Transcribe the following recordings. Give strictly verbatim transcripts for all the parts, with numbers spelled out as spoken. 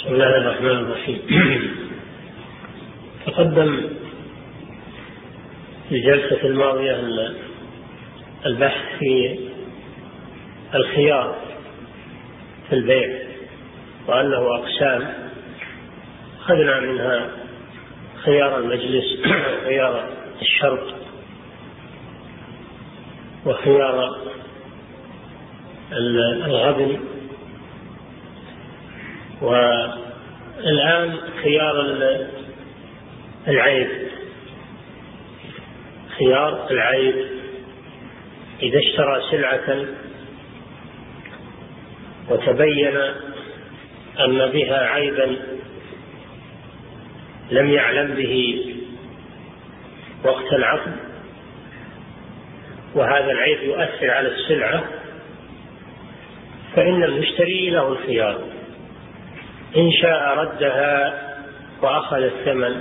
بسم الله الرحمن الرحيم. تقدم في الجلسة الماضية البحث في الخيار في البيع وأنه أقسام، أخذنا منها خيار المجلس وخيار الشرط وخيار الغبن، والآن خيار العيب. خيار العيب إذا اشترى سلعة وتبين أن بها عيبا لم يعلم به وقت العقد، وهذا العيب يؤثر على السلعة، فإن المشتري له الخيار، إن شاء ردها وأخذ الثمن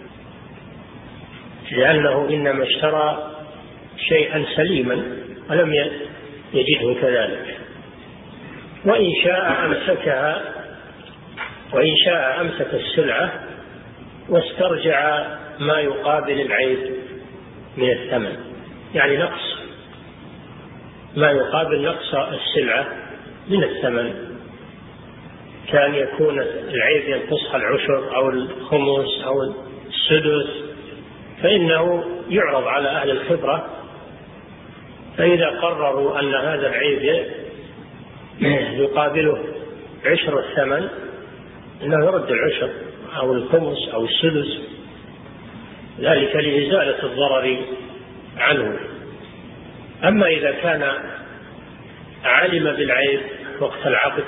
لأنه إنما اشترى شيئا سليما ولم يجده كذلك، وإن شاء أمسكها وإن شاء أمسك السلعة واسترجع ما يقابل العيب من الثمن، يعني نقص ما يقابل نقص السلعة من الثمن، كان يكون العيب ينقصها العشر أو الخمس أو السدس، فإنه يعرض على أهل الخبرة، فإذا قرروا أن هذا العيب يقابله عشر الثمن إنه يرد العشر أو الخمس أو السدس، ذلك لإزالة الضرر عنه. أما إذا كان علم بالعيب وقت العقد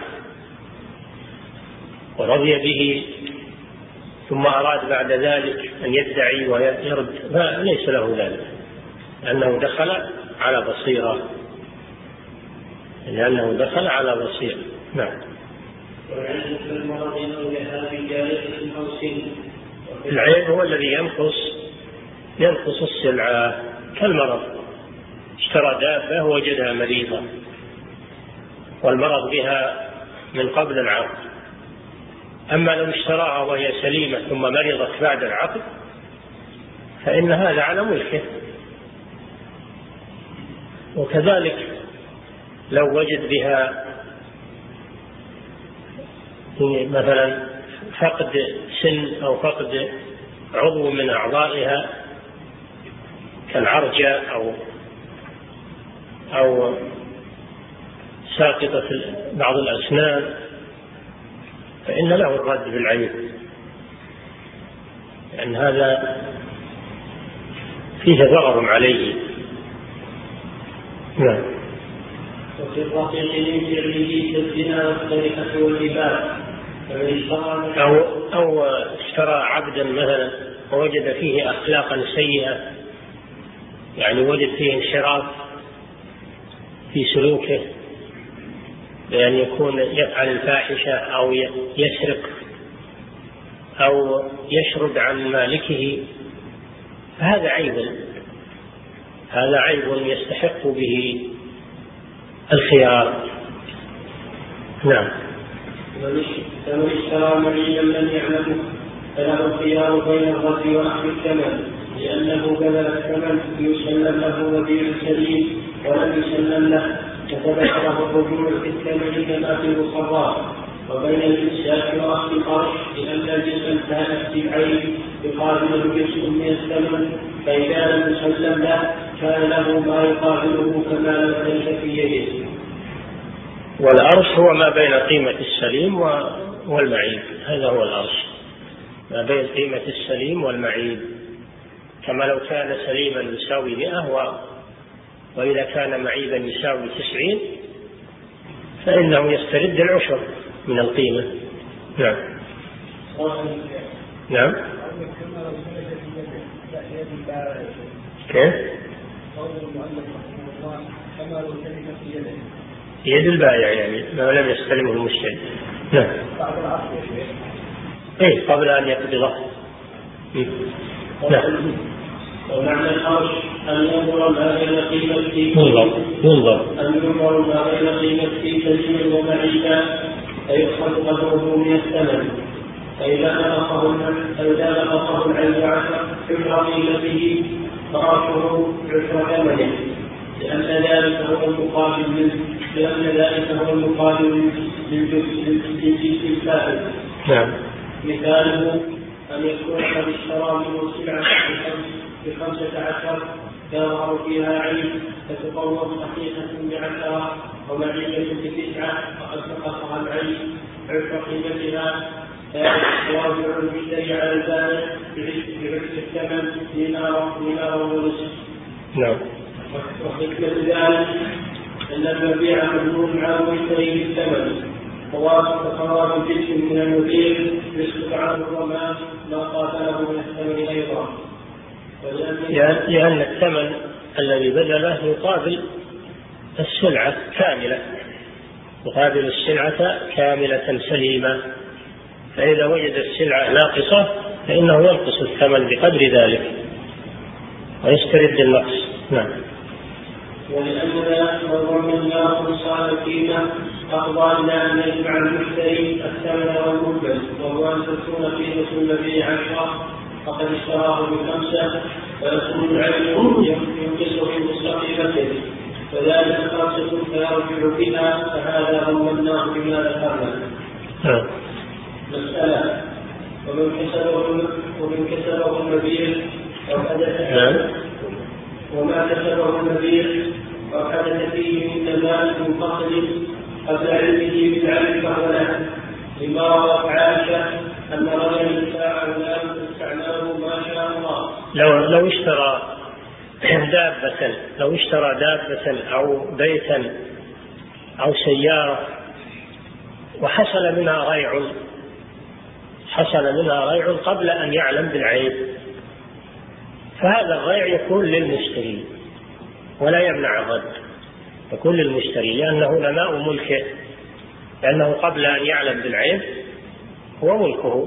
ورضي به ثم أراد بعد ذلك أن يدعي ويرد، فليس له ذلك، لأنه دخل على بصيرة لأنه دخل على بصيرة. نعم. العيب هو الذي ينقص ينقص السلعة، كالمرض، اشترى دابة ووجدها مريضة والمرض بها من قبل العقد، أما لو اشتراها وهي سليمة ثم مرضت بعد العقد فإن هذا على ملكه. وكذلك لو وجد بها مثلا فقد سن أو فقد عضو من أعضائها كالعرجة أو أو ساقطة بعض الأسنان، فإن له الرد بالعيب، لأن هذا فيه ضرر عليه. نعم. وفي الرقيق من فعله كالزنا والسرقة والربا، أو أو اشترى عبدا مثلا ووجد فيه أخلاقا سيئة، يعني وجد فيه انحراف في سلوكه، بأن يكون يفعل الفاحشة أو يسرق أو يشرد عن مالكه، فهذا عيب هذا عيب يستحق به الخيار. نعم. فمن اشترى مريضا لم يعلمه فله الخيار بين الرد وأخذ الثمن، لأنه بذل الثمن يسلم له وبيع سليم ولم يسلم له، فثبت له الرجوع في الثمن كما في المصرات. وبين الإمساك وأخذ القرش، لأن الجنس انتهت في العين يقابله جزء من الثمن، فإذا لم يسلم له كان له ما يقابله كما لم ليس في يده. والأرش هو ما بين قيمة السليم والمعيب، هذا هو الأرش، ما بين قيمة السليم والمعيب، كما لو كان سليما يساوي مئة وإذا كان معيبا يساوي تسعين فإنه يسترد العشر من القيمة. نعم. نعم. كيف؟ يد البائع يعني ما لم يستلمه المشتري. نعم. ايه قبل ان يقبضه. نعم. ومعنى الأرش أن ينظر ما بين قيمة ينظر ينظر أن ينظر ما بين قيمة سليم ومعيبا فيؤخذ قدره من الثمن، فإذا نقصه العين عشر حمر قيمته فرشه عشر ثمنه، لأن ذلك هو المقابل منه لأن ذلك هو المقابل للجزء الفائد. نعم. مثاله أن يكون قد اشترى منه سلعة بخمسة عشر يظهر فيها عين فتقوم صحيحة بعشرة ومعية بتسعة فقد نقصها العين عشر قيمتها، فيرجع المشتري على البائع بعكس الثمن دينار دينار ونصف. نعم. وحكمة ذلك أن المبيع مجنون على المشتري بالثمن، وخراج جزء من المبيع يسقط عنه الضمان ما قاتله من الثمن أيضا، لأن الثمن الذي بدله يقابل السلعة كاملة، يقابل السلعة كاملة سليمة، فإذا وجد السلعة ناقصة فإنه ينقص الثمن بقدر ذلك ويسترد النقص. نعم. ولأننا لو ضمناه نقصان القيمة أفضل إلى أن يجمع المشتري الثمن والمقبل، وهو أن تكون قيمة المبيع عشرة فقد اشتراه بخمسة فيكون العين ينقصه في مستقيمته، فذلك خمسة فيرجع بها، فهذا ضمناه بما ذكرنا. مسألة ومن كسبه ومن كسبه المبيع أو حدث وما كسبه المبيع أو حدث فيه من نزال منفصل قبل علمه بالعلم فهو له، لما روى عائشة أن رجلا باع غلام استعمله ما شاء الله. لو لو اشترى دابة لو اشترى دابة أو بيتا أو سيارة وحصل منها ريع حصل منها ريع قبل أن يعلم بالعيب، فهذا الريع يكون للمشتري ولا يمنع الرد، يكون للمشتري لأنه نماء ملكه، لأنه قبل أن يعلم بالعيب هو ملكه،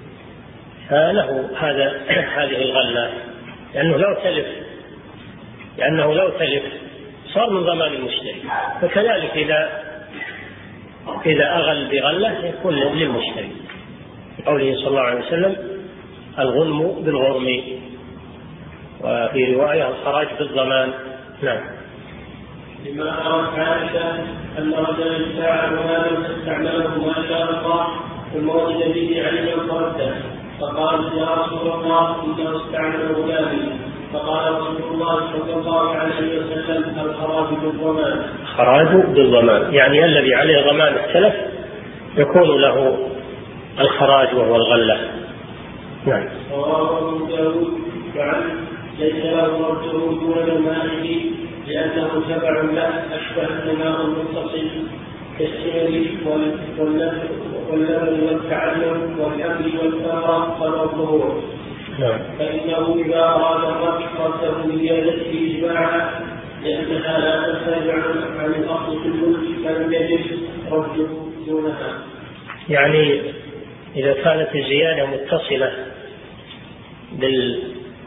فله هذا هذه الغلة، لأنه لو تلف لأنه لو تلف صار من ضمان المشتري، فكذلك إذا إذا أغل بغلة يكون للمشتري، قوله صلى الله عليه وسلم الغنم بالغرم، وفي رواية الخراج بالضمان. نعم. لما روت عائشة أن رجلا باع غلاما فاستعمله ما شاء الله ثم وجد به عيبا فرده، فقال يا رسول الله إنه استعمل غلامي، فقال رسول الله صلى الله عليه وسلم الخراج بالضمان. خراج بالضمان يعني الذي عليه ضمان التلف يكون له الخراج وهو الغلة. نعم. رواه أبو داود وعن ليس له مرجع دون المائه لأنه تبع له أشبه النماء المتصل كالسير واللبن والتعلم والأمر والثمرة والظهور، فإنه إذا أراد الرد رده بزيادته إجماعا لأنها لا تنتفع عن الأصل في الملك فلم يجب رده دونها. يعني إذا كانت الزيادة متصلة بال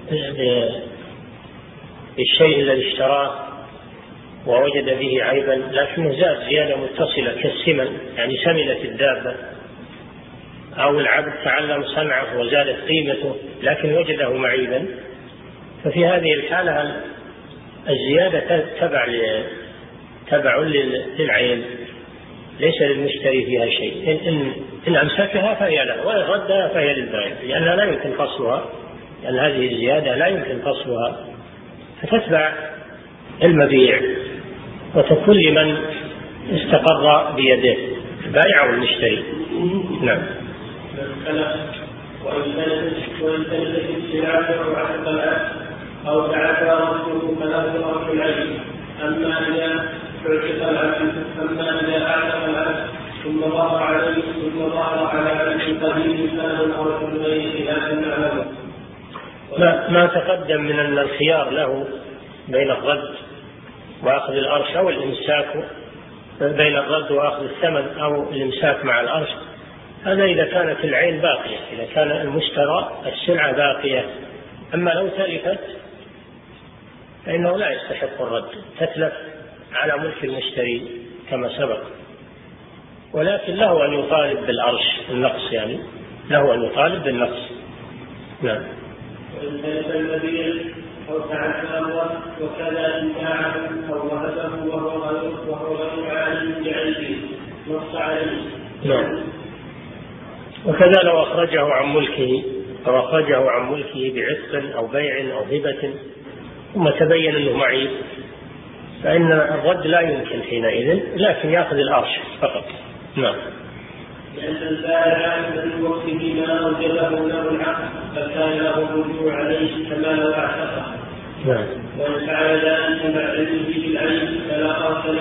بالشيء الذي اشتراه ووجد به عيبا لكنه زاد زيادة متصلة كالسمن، يعني سمنت الدابة، أو العبد تعلم صنعه وزادت قيمته لكن وجده معيبا، ففي هذه الحالة الزيادة تبع تبع للعين ليس للمشتري فيها شيء، إن, إن أمسكها فهي له وإن ردها فهي للبائع، لأنها لا يمكن فصلها، لأن هذه الزيادة لا يمكن فصلها، فتتبع المبيع وتكون لمن استقر بيده البائع والمشتري. نعم. وإن تلفت السلعة أو عتق العبد أو تعافى رسله فلا يرى في العين، أما إذا اعتق العبد أما إذا أعتق العبد ثم ظهر عليه ثم ظهر على عبد قليل فله الأرض من غير خلاف نعلمه. ما, ما تقدم من أن الخيار له بين الرد وأخذ الأرش أو الإمساك، بين الرد وأخذ الثمن أو الإمساك مع الأرش، هذا إذا كانت العين باقية، إذا كان المشترى السلعة باقية. أما لو تلفت فإنه لا يستحق الرد، تتلف على ملك المشتري كما سبق، ولكن له أن يطالب بالأرش النقص يعني له أن يطالب بالنقص. نعم. وإن تلف المبيع أو تعثر وكذا إن باعه أو وهبه وهو غير وهو غير عالم بعيبه نص عليه. نعم. وكذا لو أخرجه عن ملكه أو أخرجه عن ملكه بعتق أو بيع أو هبة ثم تبين أنه معيب فإن الرد لا يمكن حينئذ، لكن يأخذ الأرش فقط. نعم. لأن البائع من وقته ما أوجبه له العقد فكان له الرجوع عليه كما لو اعتقه. نعم. وإن فعل ذلك مع علمه بالعيب فلا أرسل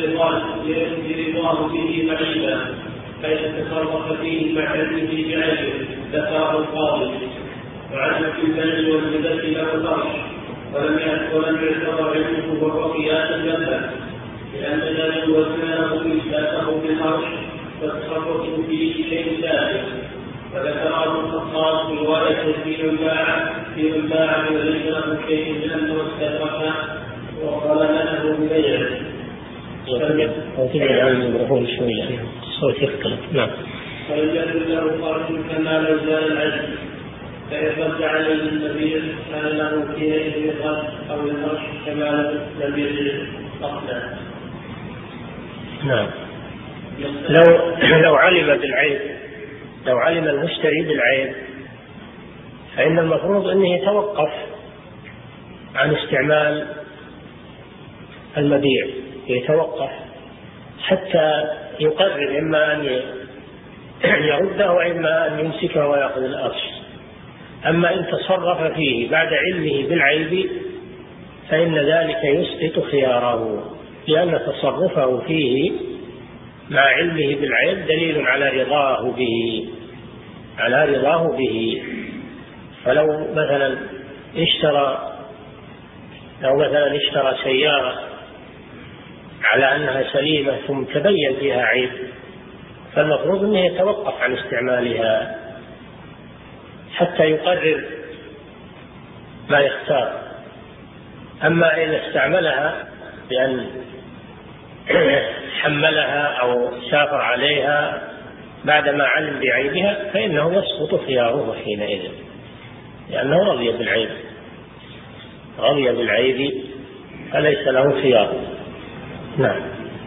لرضاه به معيبا حيث تصرف فيه مع علمه بعيبه ذكره القاضي. وعلم في البيع والهبة له الأرش ولم يعتبر علمه وهو قياس له، لأن لا يوزن له إثباته بالأرش فالتصرف فيه شيء ثابت. وذكر ابو الخطاب في رواية في باع في باع وليس له شيء لأنه استدرك وقال له ببيعه. وتبع العلم المرهون شوية الصوت يختلف. نعم. فإن يكن له قرش كما لو زال العلم فإن رد عليه النبي كان له حينئذ الرد أو القرش كما لم يجد أصلا. نعم. لو لو علم بالعيب لو علم المشتري بالعيب فإن المفروض أنه يتوقف عن استعمال المبيع، يتوقف حتى يقرر إما أن يرده وإما أن يمسكه ويأخذ الأرش. أما إن تصرف فيه بعد علمه بالعيب فإن ذلك يسقط خياره، لأن تصرفه فيه مع علمه بالعيب دليل على رضاه به على رضاه به. فلو مثلا اشترى لو مثلا اشترى سيارة على أنها سليمة ثم تبين فيها عيب فالمفروض أنه يتوقف عن استعمالها حتى يقرر ما يختار. أما إذا استعملها بأن حملها أو سافر عليها بعدما علم بعيبها فإنه يسقط خياره حينئذ، لأنه رضي بالعيب رضي بالعيب فليس له خيار. نعم.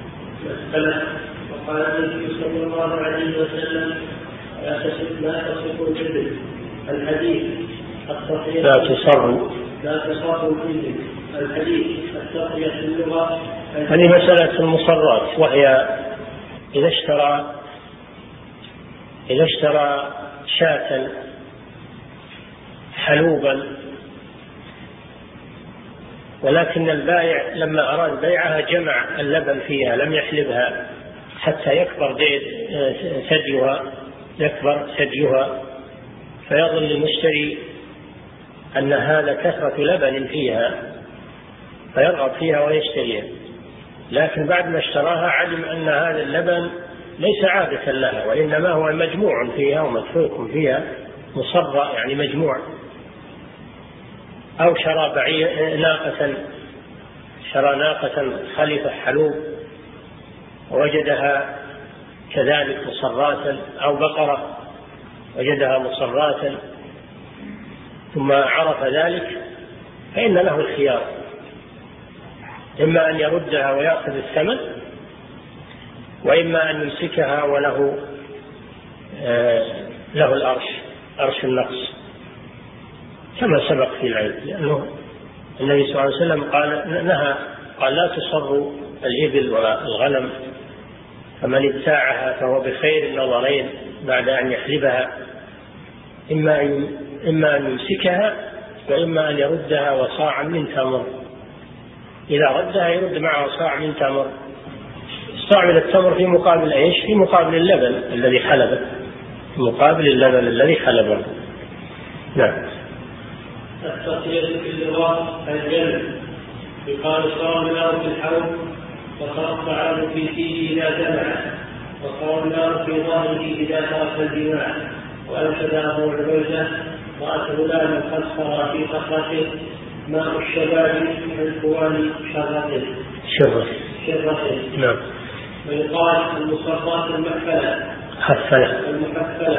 وقال النبي صلى الله عليه وسلم لا تصف الجبل الحديث لا تصر لا تصر الجبل الحديث التقية في اللغة. هذه مسألة المصرات، وهي إذا اشترى إذا اشترى شاة حلوبا ولكن البائع لما أراد بيعها جمع اللبن فيها لم يحلبها حتى يكبر ثديها يكبر ثديها فيظن المشتري أن هذا كثرة لبن فيها فيرغب فيها ويشتريها، لكن بعد ما اشتراها علم أن هذا اللبن ليس عادة لها وإنما هو مجموع فيها ومدفوق فيها مصرى يعني مجموع. أو شرى بعير ناقة شرى ناقة خليفة حلوب ووجدها كذلك مصراتا، أو بقرة وجدها مصراتا ثم عرف ذلك فإن له الخيار، إما أن يردها ويأخذ الثمن وإما أن يمسكها وله آه له الأرش أرش النقص كما سبق في العيب، لأنه النبي صلى الله عليه وسلم قال نهى قال لا تصر الإبل والغنم فمن ابتاعها فهو بخير النظرين بعد أن يحلبها، إما أن إما أن يمسكها وإما أن يردها وصاعا من تمر. إذا ردها يرد معه صاع من تمر. استعمل التمر في مقابل ايش؟ في مقابل اللبن الذي حلبه في مقابل اللبن الذي حلبه. نعم. التصريح في اللغة الجلد يقال صار النار في الحوض وصار الطعام في فيه إذا جمع وصار النار في ظهره إذا ترك الجماع. وأنشد أبو عبيدة رأت غلاما قد صار في صخرته ماء الشباب من قوان شرته شرته شرته. نعم. ويقال المصرات المحفلة حفلة المحفلة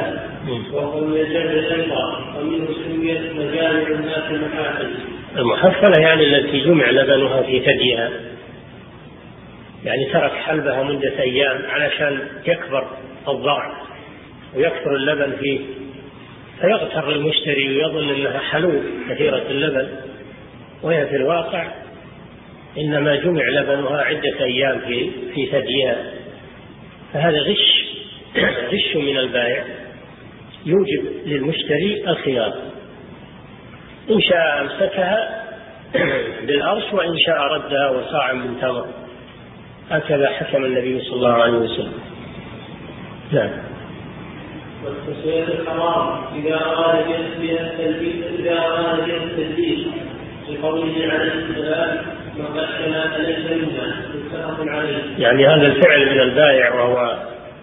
وقل يجب أيضا ومنه سميت مجامع الناس محافل. المحفلة يعني التي جمع لبنها في ثديها، يعني ترك حلبها مدة أيام علشان يكبر الضعف ويكثر اللبن فيه، فيغتر المشتري ويظن أنها حلوب كثيرة اللبن، وهي في الواقع إنما جمع لبنها عدة أيام في في ثديها. فهذا غش غش من البائع يوجب للمشتري الخيار، إن شاء أمسكها بالأرش وإن شاء ردها وصاع من تمر، هكذا حكم النبي صلى الله عليه وسلم. نعم. والتسوية الحرام إذا أراد بها التلبيس إذا أراد بها التلبيس لقوله عليه السلام من غشنا فليس منا، متفق عليه. يعني هذا الفعل من البائع وهو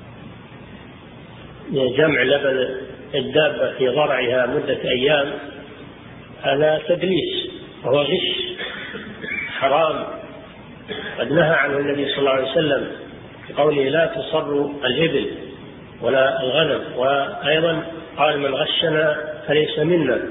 جمع لبن الدابة في ضرعها مدة أيام، هذا تدليس وهو غش حرام، قد نهى عنه النبي صلى الله عليه وسلم بقوله لا تصر الإبل ولا الغنم، وأيضا قال من غشنا فليس منا.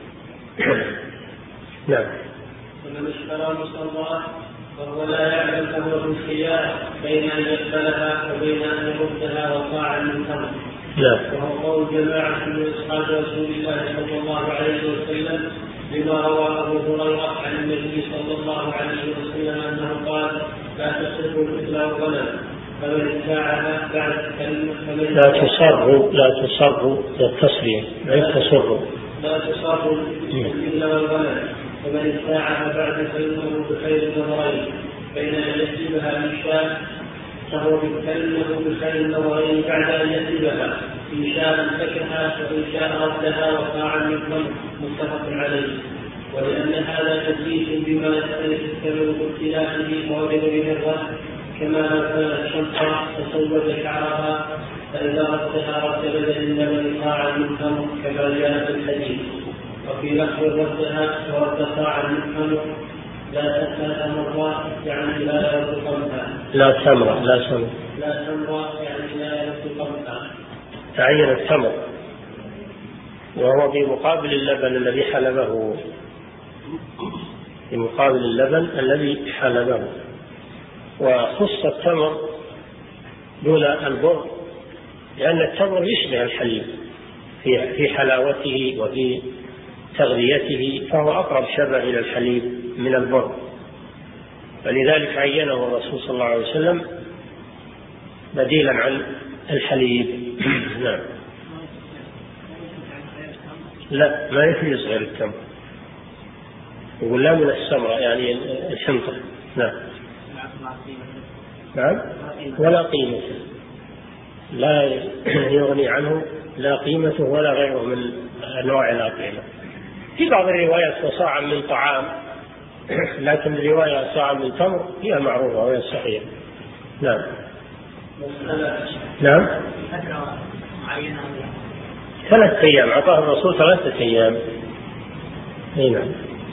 نعم. ومن اشترى مصرات وهو لا يعلم فهو في الخيار بين أن يقبلها وبين أن يردها وصاعا من تمر. لا. وهو قول جماعة من أصحاب رسول الله صلى الله عليه وسلم بما روى أبو هريرة عن النبي صلى الله عليه وسلم أنه قال لا تصر الإبل والغنم فمن ابتاعها بعد كلمة لا تصر لا تصر التصريح لا تصر لا تصر الإبل والغنم فمن ابتاعها بعد فإنه بخير النظرين بين أن يسلبها من شاء فهو كأنه بخير النظرين بعد أن يسلبها إن شاء امسكها وإن شاء ردها وصاعا من تمر، متفق عليه. ولأن هذا تدليس بما يختلف الثمن باختلافه ووجد به الرد، كما لو كانت شمسا تسود شعرها فإذا ردها رد بدل اللبن صاعا من تمر كما جاء في الحديث. وفي لفظ ردها ورد صاعا من تمر لا ثلاث مرات يعني لا يرد قمها لا تمر لا تمر لا تمر يعني لا يرد قمها، تعين التمر وهو في مقابل اللبن الذي حلبه، في مقابل اللبن الذي حلبه. وخص التمر دون البر لأن التمر يشبه الحليب في في حلاوته وفي تغذيته، فهو أقرب شبه إلى الحليب من البر، فلذلك عينه الرسول صلى الله عليه وسلم بديلا عن الحليب. نعم. لا ما يكفي يصغر التمر، يقول لا من السمرة يعني الحنطة. نعم. نعم. ولا قيمة، لا يغني عنه لا قيمته ولا غيره من أنواع الأطعمة. في بعض الروايات وصاعا من طعام، لكن الرواية صاعا من تمر هي المعروفة وهي الصحيحة. نعم. نعم. ثلاثة أيام أعطاه الرسول ثلاثة أيام. نعم.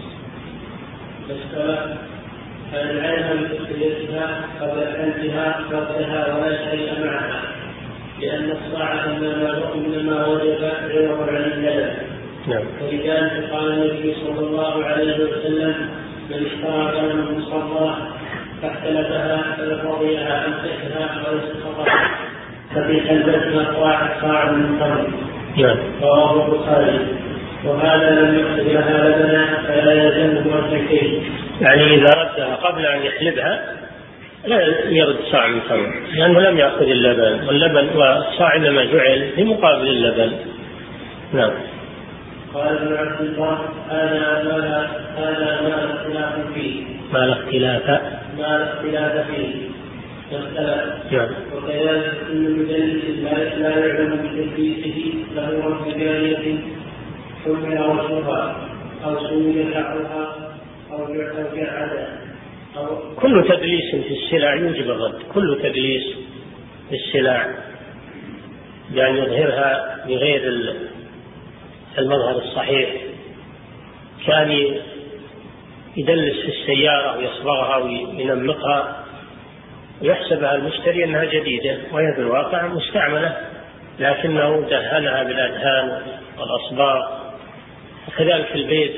مسألة العلم بتسليتها قبل حلفها ردها ولا شيء معها، لأن الصاع إنما وجب عوض عن اللبن. نعم. ولذلك قال النبي صلى الله عليه وسلم من اشترى غنما مصرة فاحتلبها فلرضيها أمسكها ويسقطها ففي حلبتها صاع صاع من تمر. نعم. رواه البخاري. وهذا لم يقصد لها لبنا فلا يلزمه التكليف، يعني إذا ردها قبل أن يحلبها لا يرد صاع من تمر لأنه لم يأخذ اللبن، واللبن والصاع إنما جعل في مقابل اللبن. نعم. قال ابن عبد البر هذا ما هذا ما اختلاف فيه ما لا اختلاف ما اختلاف فيه مسألة. نعم. وكذلك كل مدلس لا يعلم بتدليسه له رد جارية حمل وجهها أو سوي شعرها أو جعدا أو كل تدليس في السلع يوجب الرد، كل تدليس في السلع يعني يظهرها بغير المظهر الصحيح، كان يدلس في السيارة ويصبغها وينمقها ويحسبها المشتري أنها جديدة وهي في الواقع مستعملة لكنه دهنها بالأدهان والأصباغ. وكذلك البيت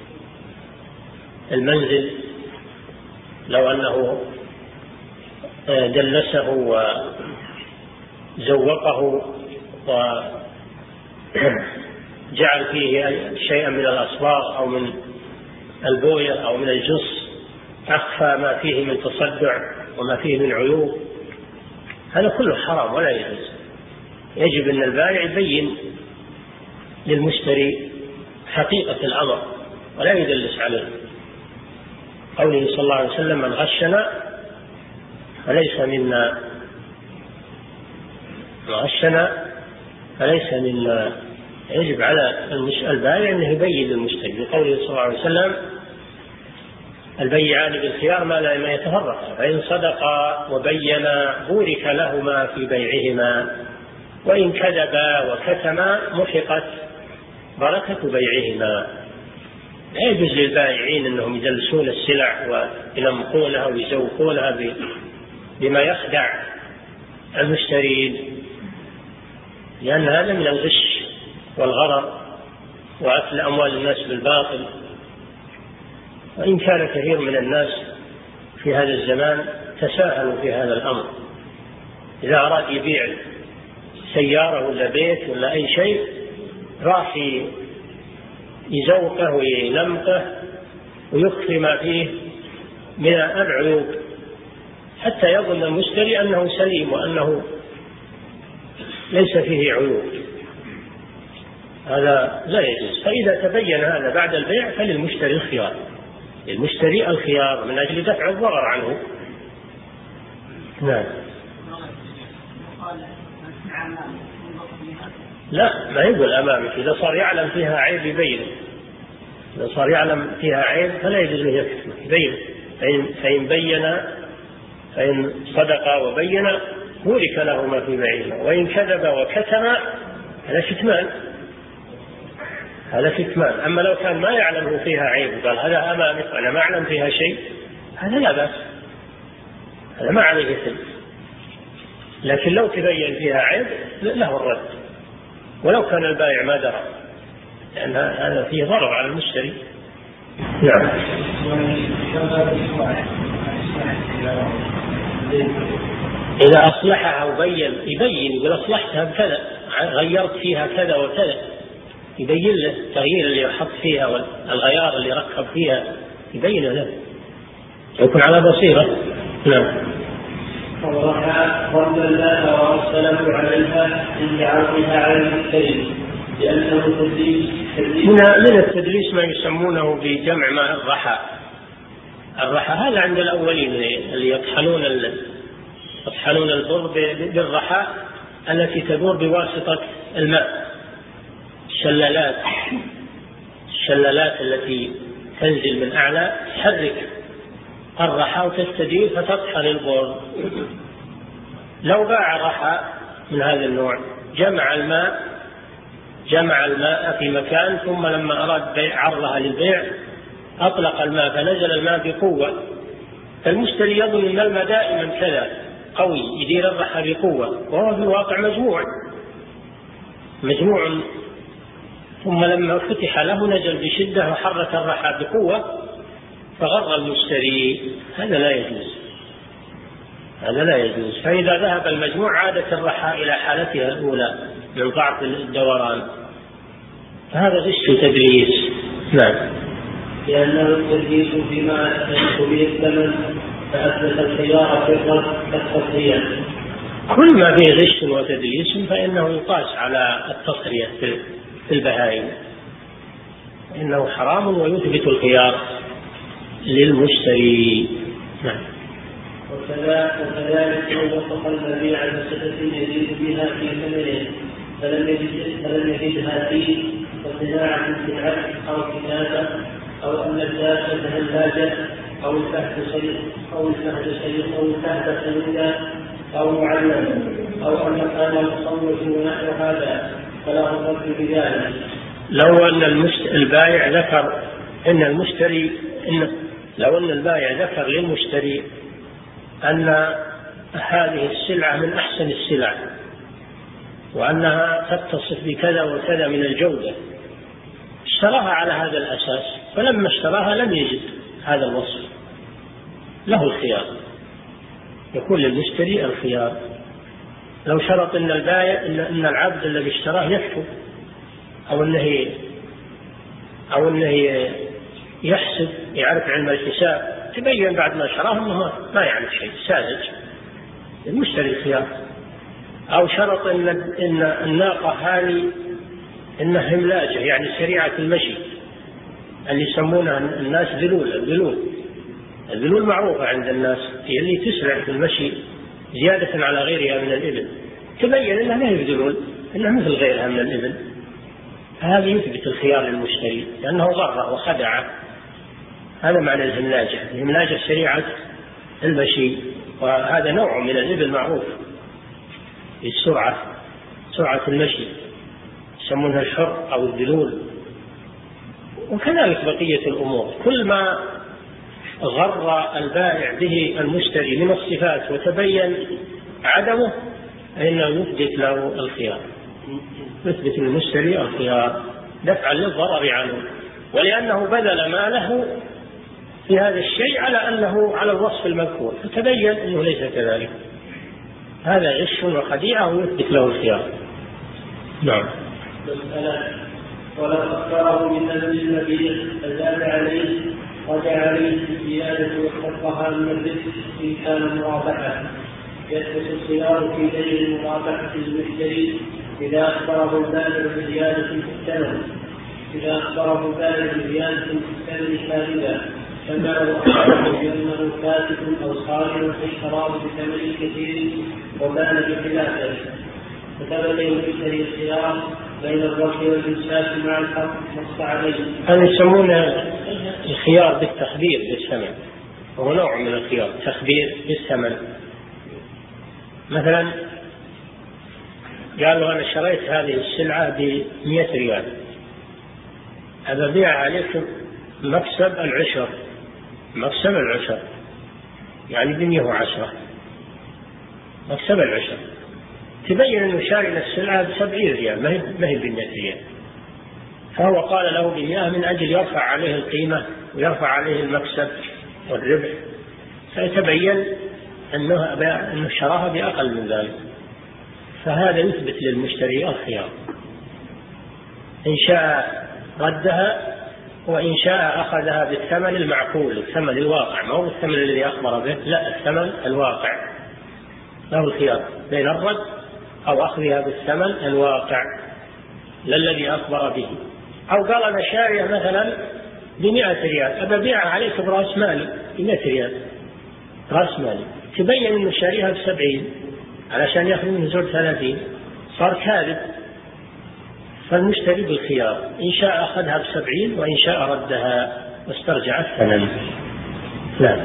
المنزل لو أنه دلسه وزوقه وجعل فيه شيئا من الأصباغ أو من البوية أو من الجص، أخفى ما فيه من تصدع وما فيه من عيوب، هذا كله حرام ولا يجوز. يجب أن البائع يبين للمشتري حقيقة الأمر ولا يدلس عليه. قوله صلى الله عليه وسلم: من غشنا فليس منا، من غشنا فليس منا. يجب على البائع أنه يبين للمشتري، بقوله صلى الله عليه وسلم: البيعان بالخيار ما لا يتفرقا، فإن صدقا وبينا بورك لهما في بيعهما، وإن كذبا وكتما محقت بركة بيعهما. لا يجوز للبائعين أنهم يدلسون السلع ويلمقونها ويزوقونها بما يخدع المشترين، لأن هذا من الغش والغرر وأكل أموال الناس بالباطل. وإن كان كثير من الناس في هذا الزمان تساهلوا في هذا الأمر، إذا أراد يبيع سيارة ولا بيت ولا أي شيء راح يزوقه ويلمقه ويخفي ما فيه من العيوب حتى يظن المشتري أنه سليم وأنه ليس فيه عيوب. هذا لا يجوز. فإذا تبين هذا بعد البيع فللمشتري الخيار، للمشتري الخيار من أجل دفع الضرر عنه. نعم. لا، ما يقول أمامك. إذا صار يعلم فيها عيب يبين، إذا صار يعلم فيها عيب فلا يجوز له يكتم، يبين. فإن, فإن بين فإن صدق وبين بورك لهما في بيعهما، وإن كذب وكتم هذا كتمان، هذا كتمان. أما لو كان ما يعلم فيها عيب قال هذا أمامك وأنا ما أعلم فيها شيء، هذا لا بأس، هذا ما عليه إثم. لكن لو تبين فيها عيب له الرد ولو كان البائع ما درى، لأن هذا فيه ضرر على المشتري. نعم. إذا أصلحها وبين يبين، يقول أصلحتها بكذا، غيرت فيها كذا وكذا، يبين له التغيير اللي يحط فيها والغيار اللي ركب فيها، يبين له، يكون على بصيرة. نعم. ورفع ضرب الله وأرسله عليها عند عرضها على المشتري لأنه تدليس. من التدليس ما يسمونه بجمع ماء الرحى. الرحى هذا عند الأولين اللي يطحنون يطحنون البر بالرحى التي تدور بواسطة الماء، الشلالات الشلالات التي تنزل من أعلى تحرك الرحى وتستدير فتطحن البر. لو باع رحى من هذا النوع جمع الماء جمع الماء في مكان، ثم لما أراد بيع عرضها للبيع أطلق الماء فنزل الماء بقوة، فالمشتري يظن أن الماء دائما كذا قوي يدير الرحى بقوة، وهو في الواقع مجموع مجموع ثم لما فتح له نزل بشدة وحرك الرحى بقوة فغر المشتري. هذا لا يجوز، هذا لا يجوز. فإذا ذهب المجموع عادت الرحى إلى حالتها الأولى من ضعف الدوران، فهذا غش وتدليس. نعم. لأنه التدليس فيما يستحق به الثمن فأثبت الخيار في الرد كالتصرية. كل ما فيه غش وتدليس فإنه يقاس على التصرية في البهائم، إنه حرام ويثبت الخيار للمشتري. نعم. وكذلك لو وصف المبيع بصفة يزيد بها في ثمنه فلم يجد فلم يجدها فيه وصناعة في العبد أو كتابة أو أن الدابة هلاجة أو الفهد شيء أو الفهد شيء أو الفهد سيدا أو معلم أو أن كان مصوت ونحو هذا فلا رد بذلك. لو أن البائع ذكر أن المشتري إن لو أن البائع ذكر للمشتري أن هذه السلعة من أحسن السلع وأنها تتصف بكذا وكذا من الجودة، اشتراها على هذا الأساس، فلما اشتراها لم يجد هذا الوصف، له الخيار، يكون للمشتري الخيار. لو شرط أن البائع أن العبد الذي اشتراه يكتب أو أنه أو أنه يحسب، يعرف علم الحساب، تبين بعد ما شراه أنه ما يعرف شيء، ساذج، المشتري الخيار. أو شرط أن أن الناقة هذه إنها هملاجة، يعني سريعة المشي، اللي يسمونها الناس ذلول. الذلول الذلول معروفة عند الناس، هي اللي تسرع في المشي زيادة على غيرها من الإبل، تبين أنها ما هي ذلول، أنها مثل غيرها من الإبل، هذا يثبت الخيار للمشتري لأنه غره وخدعه. هذا معنى الهملاجة. الهملاجة سريعة المشي، وهذا نوع من الإبل معروف بالسرعة، سرعة المشي، يسمونها الحر أو الذلول. وكذلك بقية الأمور، كل ما غر البائع به المشتري من الصفات وتبين عدمه فإنه يثبت له الخيار، يثبت للمشتري الخيار دفعا للضرر عنه، ولأنه بذل ماله في هذا الشيء على أنه على الوصف المذكور، فتبين أنه ليس كذلك، هذا غش وخديعة، ويثبت له الخيار. نعم. ولو أخبره من نزل المبيع فزاد عليه رجع عليه الزيادة واستقها من الرزق إن كان مرابحة. يثبت الخيار في بيع مرابحة المشتري إذا أخبره البائع بزيادة في الثمن، إذا أخبره البائع بزيادة في الثمن كاذبا، كما لو أخبره بأنه كاتب أو صادر فاشتراه بثمن كثير وبان بخلافه، فثبت المشتري الخيار بين الرفع والإمساك مع الحق نص عليه. هذا يسمونه الخيار بالتخبير بالثمن، وهو نوع من الخيار، تخبير بالثمن. مثلا قالوا أنا شريت هذه السلعة بمئة ريال، أبيع عليكم مكسب العشر، مكسب العشر يعني بمئة وعشرة، مكسب العشر، تبين أنه شاري السلعة بسبعين ريال ما هي بمئة ريال، فهو قال له بمئة من أجل يرفع عليه القيمة ويرفع عليه المكسب والربح، فيتبين أنه, أنه شراها بأقل من ذلك، فهذا يثبت للمشتري الخيار، إن شاء ردها وإن شاء أخذها بالثمن المعقول، الثمن الواقع، ما هو الثمن الذي أخبر به، لا، الثمن الواقع، له الخيار بين الرد أو أخذها بالثمن الواقع لا الذي أخبر به. أو قال أنا شارية مثلا بمئة ريال، أبيعها عليك برأس مالي بمئة ريال، رأس مالي، تبين أنه شاريها بسبعين علشان يأخذ منه زود ثلاثين، صار كاذب، فالمشتري بالخيار، إن شاء أخذها بسبعين وإن شاء ردها واسترجع الثمن. لا،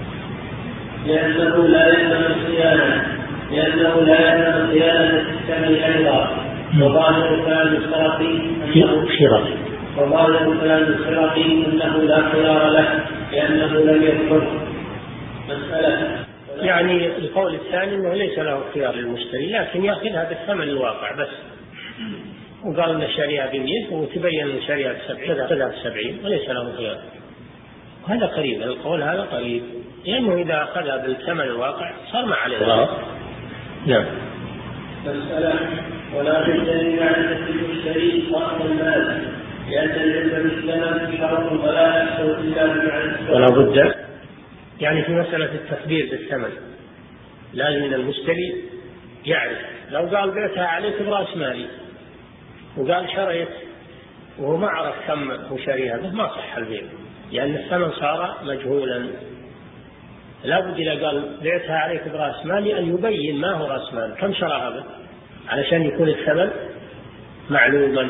لأنه لا يلزم الصيانة، لأنه لا يلزم الصيانة في الثمن أيضا. وظاهر كلام الشرطي وظاهر كلام الشرطي أنه لا خيار له لأنه لم يذكر مسألة. يعني القول الثاني أنه ليس له خيار للمشتري، لكن يأخذها بالثمن الواقع بس، وقال أن شاريها بمئة وتبين أن شاريها بسبعين، أخذها بسبعين وليس له خيار. وهذا قريب، القول هذا قريب، لأنه إذا أخذها بالثمن الواقع صار ما عليه غلط. نعم. مسألة. ولا بد من معرفة المشتري رأس المال، لأن العلم بالثمن شرط ولا يحصل إلا بمعرفة. ولا بد يعني في مسألة التخبير بالثمن لازم المشتري يعرف، لو قال بيتها عليك برأس مالي وقال شريت وهو ما عرف كم هو شاريها به ما صح البيع، لأن الثمن صار مجهولا. لا بد إذا قال بيتها عليك برأس مالي أن يبين ما هو رأس مال، كم شراها به، علشان يكون الثمن معلوما،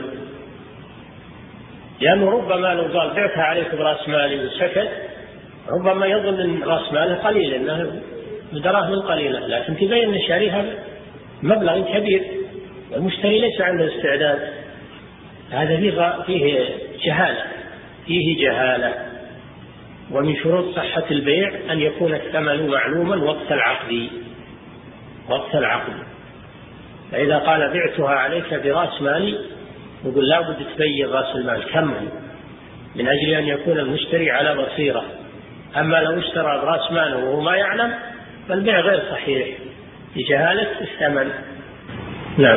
لأنه ربما لو قال بيتها عليك برأس مالي وسكت ربما يظن أن رأس ماله قليل، أنه بدراهم قليلة، لكن تبين أن شاريها مبلغ كبير والمشتري ليس عنده استعداد. هذا فيه جهالة، فيه جهالة. ومن شروط صحة البيع أن يكون الثمن معلوما وقت العقد، وقت العقد فإذا قال بعتها عليك برأس مالي يقول لا بد تبين رأس المال كم من أجل أن يكون المشتري على بصيرة. أما لو اشترى برأس ماله وهو ما يعلم فالبيع غير صحيح لجهالة الثمن. نعم.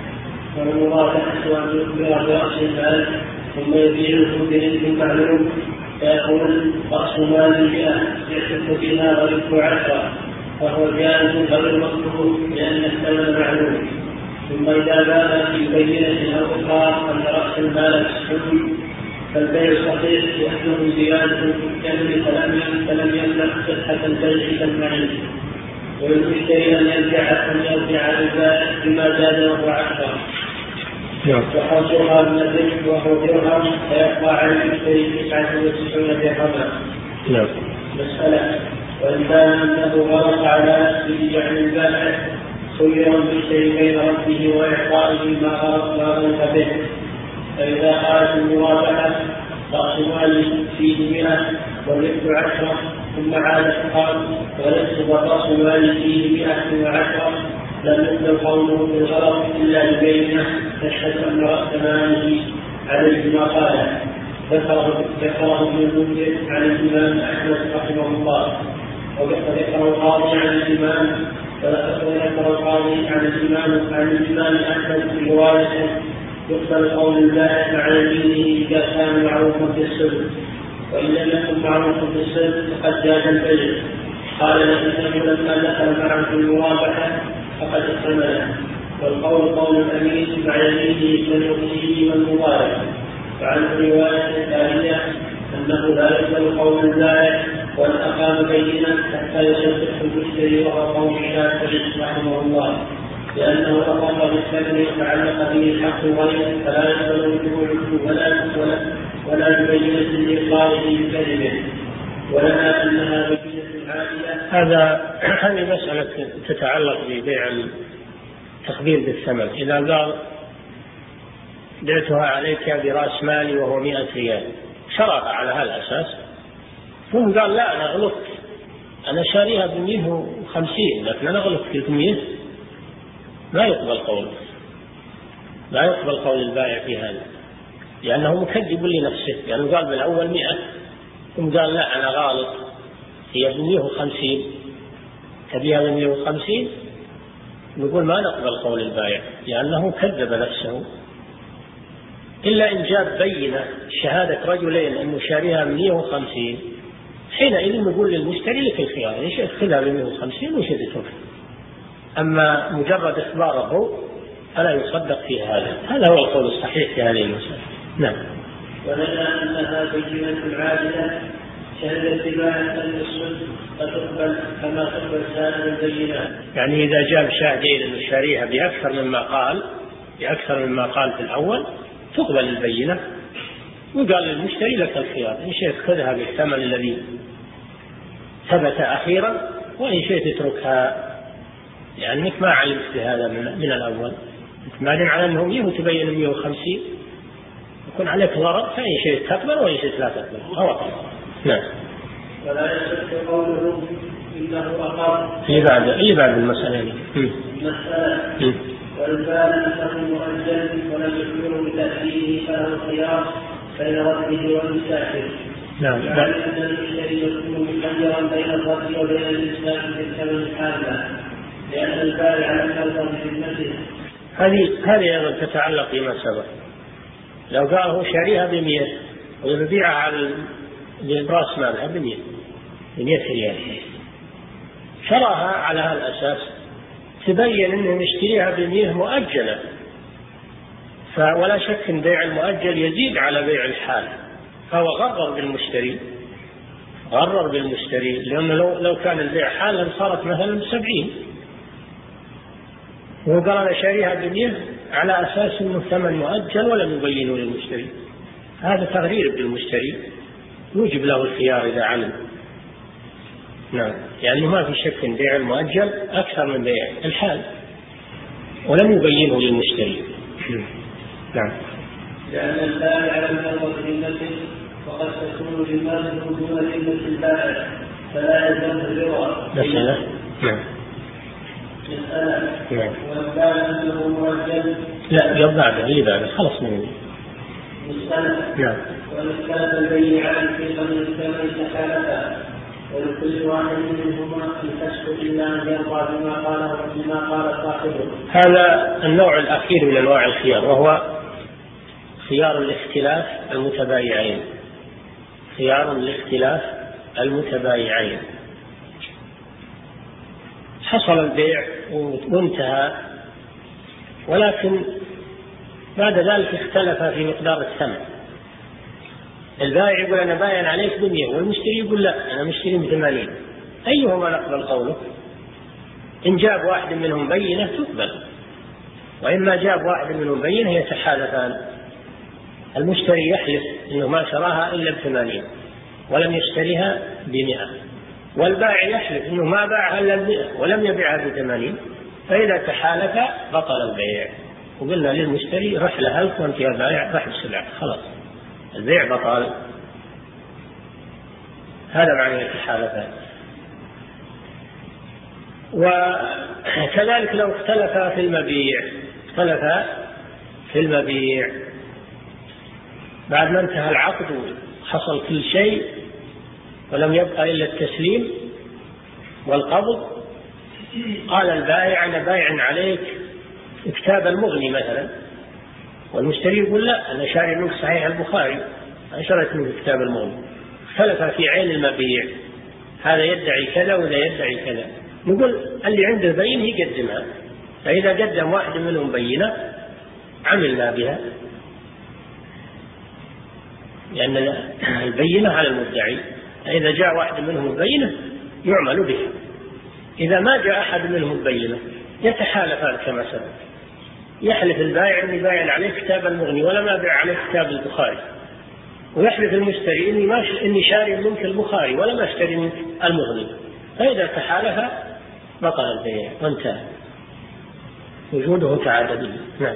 والمرابحة أن يخبر برأس المال ثم يبيعه برزق معلوم فيقول رأس مال المئة يحب بها ورث عشرة فهو جائز غير مكروه لأن الثمن معلوم. ثم إذا بان في بينة أو أخرى أن رأس المال مسحوب فالبيع صحيح لأنه زيادة في الثمن فلم يملك صحة البيع كالمعين. والمشتري أن يرجع أن يرجع البائع بما زاد وهو عشرة وحصلها من الرزق وهو درهم فيقع على المشتري تسعة وتسعون درهما. مسألة وإن كان أنه غلط على نفسه يعني البائع خير المشتري بين رده وإعطائه ما غلط به. فإذا قالت المرابحة رأس مال فيه مئة والربح عشرة ثم عاد فقال ولست رأس مال فيه مئة وعشرة لم يقبل قوله بالغلط إلا ببينه تشهد أن رأس ماله عليه ما قاله. ذكره ذكره ابن المنذر عن الإمام أحمد رحمه الله وذكره القاضي عن الإمام وذكر القاضي عن الإمام عن الإمام أحمد في رواية يقبل قول البائع مع يمينه إذا كان معروفا في السلم وإن لم يكن معروفا في السلم فقد جاز البيع. قال لأنه لما دخل معه في المرابحة فقد احتمله. والقول قول الأمين مع يمينه كالمؤمن والمضارب. وعن رواية ثانية أنه لا يقبل قول البائع وأن أقام بينا حتى يصدق المشتري وهو قول الشافعي رحمه الله لأنه أقام بالثمن يتعلق به الحق غيره فلا يقبل وجوده ولا ولا ولا ببينة لإقراره بكلمه ولا أنها بينة عادلة. هذا هذه مسألة تتعلق ببيع التخبير بالثمن. إذا قال بعتها عليك برأس مالي وهو مئة ريال شرع على هذا الأساس ثم قال لا أنا غلطت أنا شاريها بمئة وخمسين لكن أنا غلطت في مئة لا يقبل قول لا يقبل قول البائع في هذا لأنه مكذب لنفسه لأنه يعني قال بالأول مئة ثم قال لا أنا غلط هي بمئة وخمسين تبيها بمئة وخمسين نقول ما نقبل قول البائع لأنه كذب نفسه إلا إن جاب بينة شهادة رجلين أنه شاريها بمئة وخمسين حينئذ نقول للمشتري لك الخيار إيش اخذها بمئة وخمسين وش تترك. أما مجرد إخباره فلا يصدق في هذا. هذا هو القول الصحيح في هذه المسألة. نعم. ولنا أنها بينة عادلة شهدت بمعنى أن السلم فتقبل كما تقبل سائر البينات. يعني إذا جاب شاهدين أنه شاريها بأكثر مما قال بأكثر مما قال في الأول تقبل البينة وقال للمشتري لك الخيار إن شئت خذها بالثمن الذي ثبت أخيرا وإن شئت تتركها لأنك يعني ما علمت بهذا من الأول ما دام على أنه مئة وتبين مئة وخمسين يكون عليك ضرر فإن شئت تقبل وإن شئت لا تقبل. هو نعم. ولا يصح قوله إنه أقر اللي بعد اللي بعد المسألة دي المسألة وإن كان أنه مؤجل ولم يخبر بتأثيره فله خيار بين رده والمسافر. نعم. يعني أن المشتري يكون مخيرا بين الرد وبين الإمساك في الثمن الحالة لأن البائع لم يرضى بخدمته. هذه هذه أيضا تتعلق بما سبق. لو قال هو شاريها بمئة ويبيعها على برأس مالها بمئة بمئة ريال شراها على هذا الأساس تبين أنه نشتريها بمئة مؤجلة فولا شك أن بيع المؤجل يزيد على بيع الحال فهو غرر بالمشتري غرر بالمشتري لأنه لو, لو كان البيع حالا صارت مثلا سبعين وقال أنا شاريها بمئة على أساس أنه ثمن مؤجل ولم يبينه للمشتري. هذا تغرير بالمشتري يوجب له الخيار إذا علم. نعم. يعني ما في شك أن بيع المؤجل أكثر من بيع الحال ولم يبينه للمشتري. نعم. لأن البائع لم يرضى بذمته وقد تكون ذمته دون ذمة البائع فلا يلزم الرضا. مسألة. نعم. مسألة نعم. وإن كان أنه مؤجل لا بعده اللي بعده خلص منه. نعم. وإن كان البيعان في قبل الثمن تحالفا ولكل واحد منهما الكشف إلا أن يرضى بما قاله بما قال صاحبه. هذا النوع الأخير من أنواع الخيار، وهو خيار الاختلاف المتبايعين. خيار الاختلاف المتبايعين. حصل البيع وانتهى، ولكن بعد ذلك اختلف في مقدار الثمن. البائع يقول أنا باين عليك بمية، والمشتري يقول لا أنا مشتري بثمانين، أيهما نقبل قوله؟ إن جاب واحد منهم بينة تقبل، وإما جاب واحد منهم بينة يتحالفان. المشتري يحلف إنه ما شراها إلا بثمانين ولم يشتريها بمئة، والبائع يحلف إنه ما باعها إلا بمئة ولم يبيعها بثمانين، فإذا تحالف بطل البيع. وقلنا للمشتري رحلة هلك وانت يا بائع رحل السلعة، خلاص البيع بطل. هذا معنى التحالفان. وكذلك لو اختلف في المبيع اختلف في المبيع بعد ما انتهى العقد وحصل كل شيء ولم يبقى إلا التسليم والقبض، قال البائع أنا بايع عليك كتاب المغني مثلا، والمشتري يقول لا أنا شاري منك صحيح البخاري، أنا شريت منك كتاب المغني. اختلف في عين المبيع، هذا يدعي كذا وذا يدعي كذا. نقول اللي عنده بينة يقدمها، فإذا قدم واحد منهم بينة عملنا بها، لأن البينة على المدعي. إذا جاء واحد منهم بينة يعمل بها، إذا ما جاء أحد منهم بينة يتحالفان كما سبق. يحلف البائع إني بايع عليه كتاب المغني ولا ما بايع عليه كتاب البخاري، ويحلف المشتري إني ما إني شاري منك البخاري ولا ما اشتري منك المغني، فإذا تحالف بطل البيع وانتهى، وجوده تعددي. نعم.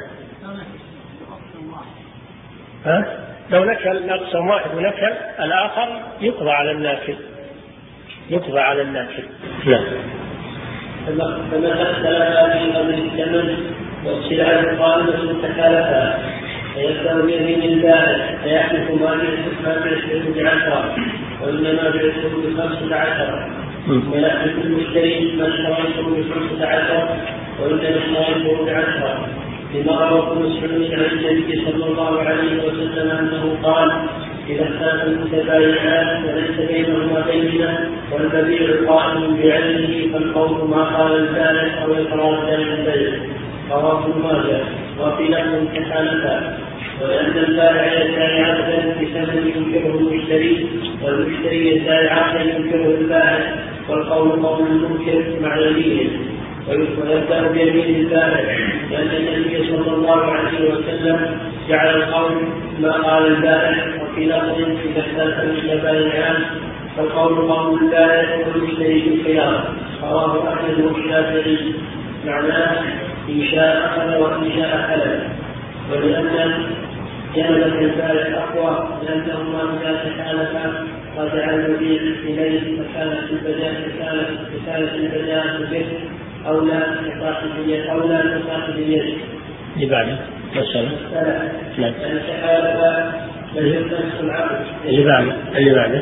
ها؟ لو نكل أقسم واحد ونكل الآخر يقضى على الناكل، يقضى على الناكل. نعم. فما اختلف في قبل الثمن والسلعة القائمة تحالفا، فيبدأ بيمين البائع فيحلف ما بعشرين بعشرة وإنما بعشرين بخمسة عشر، ويحلف المشتري ما اشتريته بخمسة عشر وإنما اشتريته بعشرة. لما روى ابن مسعود عن النبي صلى الله عليه وسلم أنه قال إذا اختلف المتبايعان وليس بينهما بينة والبيع قائم بعينه فالقول ما قال البائع أو إقرار البيع. رواه ابن ماجه. وفي لفظ تحالفا، ولأن البائع يدعي عقدا بثمن ينكره المشتري والمشتري يدعي عقدا ينكره البائع، والقول قول المنكر مع يمينه. ويبدأ بيمين البائع لأن النبي صلى الله عليه وسلم جعل القول ما قال البائع. وفي لفظ إذا اختلف المتبايعان فالقول قول البائع والمشتري بالخيار. رواه أحمد والشافعي. معناه إن شاء أخذ وإن شاء حلف. ولأن جانب البائع أقوى لأنهما إذا تحالفا رجع المبيع إليه فكانت البداية كانت البداية به أولى لصاحب اليد أولى لصاحب اليد. لبعده مثلا. لا. أن تحالف لا يلتمس العقد. اللي بعده اللي بعده.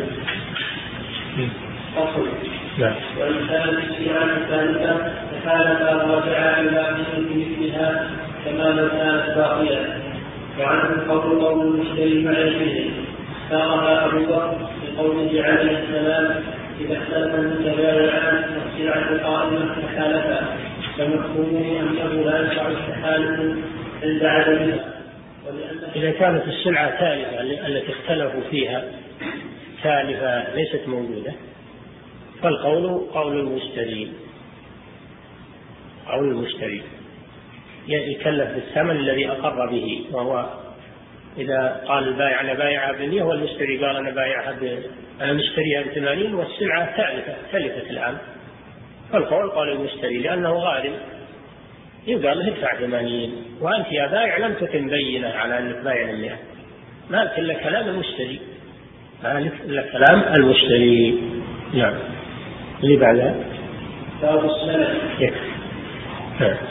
فصل. نعم. وإن كانت الشيعة الثالثة تحالف ورجع إلى مثلها كما لو كانت باقية. وعنه قول قول المشتري مع يمينه اختارها أبو بكر بقوله عليه السلام إذا اختلف المتبايعان والسلعة قائمة تحالفا، فمفهومه أنه لا يشرع التحالف عند عدمها. إذا كانت السلعة ثالثة التي اختلفوا فيها ثالثة ليست موجودة فالقول قول المشتري، قول المشتري يكلف بالثمن الذي أقر به، وهو إذا قال البائع أنا بايعها بالمئة والمشتري قال أنا بايعها أنا مشتريها بثمانين والسلعة ثالثة ثالثة الآن، فالقول قول المشتري لأنه غالب. يقال له ادفع ثمانين وأنت يا بائع لم تكن بينة على أنك بايع المئة، ما لك إلا كلام المشتري، ما لك إلا كلام المشتري. نعم. اللي بعدها باب السلف.